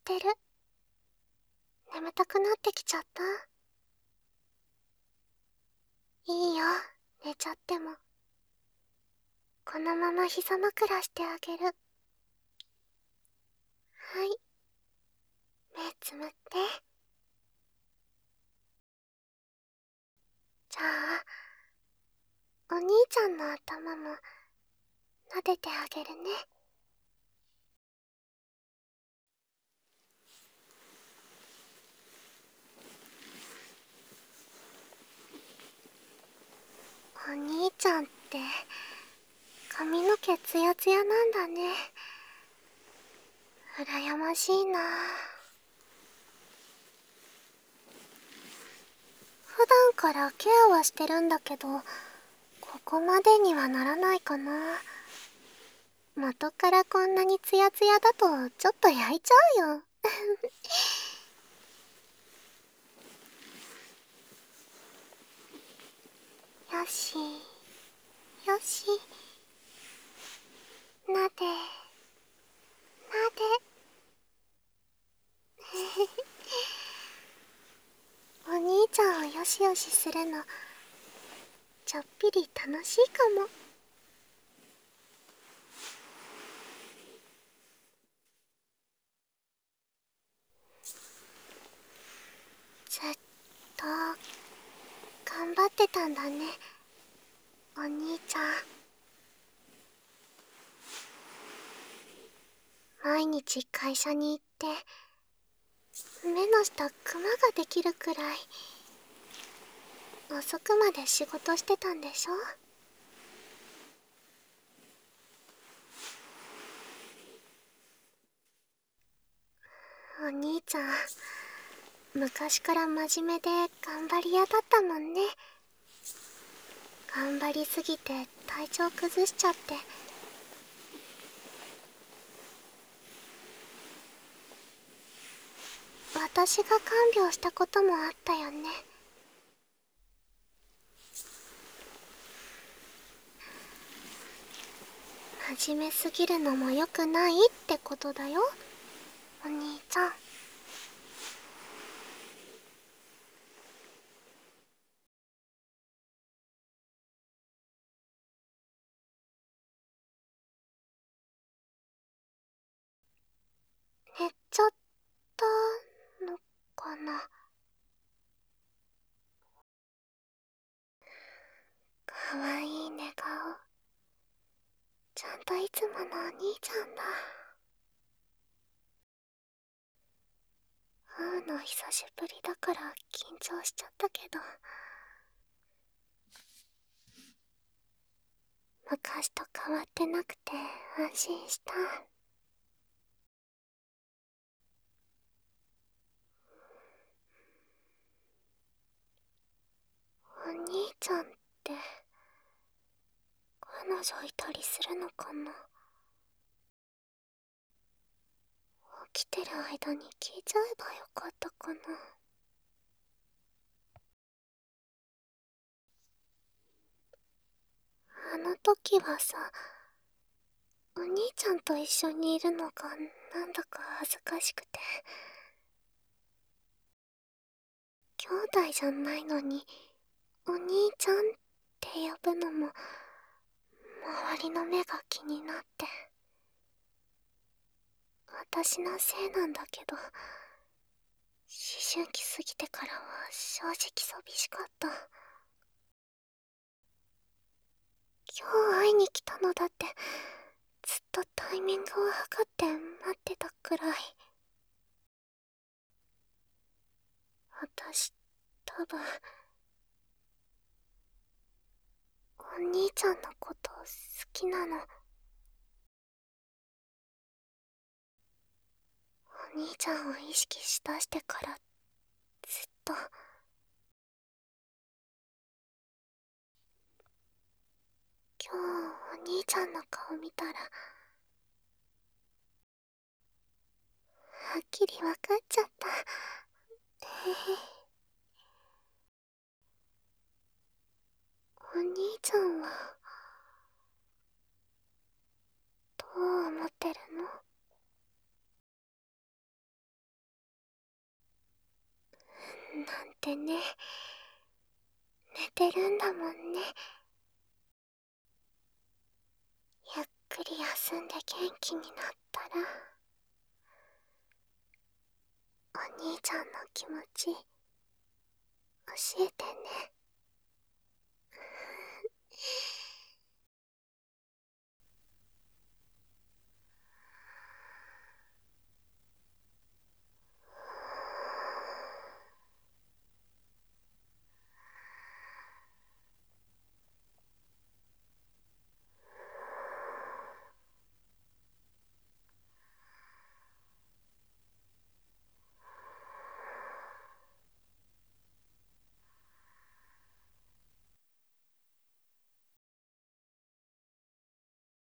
ってる。眠たくなってきちゃった。いいよ、寝ちゃっても。このまま膝枕してあげる。はい、目つむって。じゃあ、お兄ちゃんの頭も撫でてあげるね。お兄ちゃんって髪の毛ツヤツヤなんだね。羨ましいな。普段からケアはしてるんだけど、ここまでにはならないかな。元からこんなにツヤツヤだとちょっと焼いちゃうよ。よしよし、なでなで。お兄ちゃんをよしよしするのちょっぴり楽しいかも。ずっと頑張ってたんだね、お兄ちゃん。毎日会社に行って目の下クマができるくらい遅くまで仕事してたんでしょ。お兄ちゃん、昔から真面目で頑張り屋だったもんね。頑張りすぎて体調崩しちゃって。私が看病したこともあったよね。真面目すぎるのも良くないってことだよ、お兄ちゃん。寝ちゃったのかな。かわいい寝顔。ちゃんといつものお兄ちゃんだ。会うの久しぶりだから緊張しちゃったけど、昔と変わってなくて安心した。お兄ちゃんって彼女いたりするのかな。起きてる間に聞いちゃえばよかったかな。あの時はさ、お兄ちゃんと一緒にいるのがなんだか恥ずかしくて。兄弟じゃないのにお兄ちゃんって呼ぶのも周りの目が気になって。私のせいなんだけど、思春期過ぎてからは正直寂しかった。今日会いに来たのだってずっとタイミングを測って待ってたくらい。私多分お兄ちゃんのこと好きなの。お兄ちゃんを意識しだしてからずっと。今日お兄ちゃんの顔見たらはっきり分かっちゃった。お兄ちゃんはどう思ってるの？ てるんだもんね。ゆっくり休んで元気になったら、お兄ちゃんの気持ち教えてね。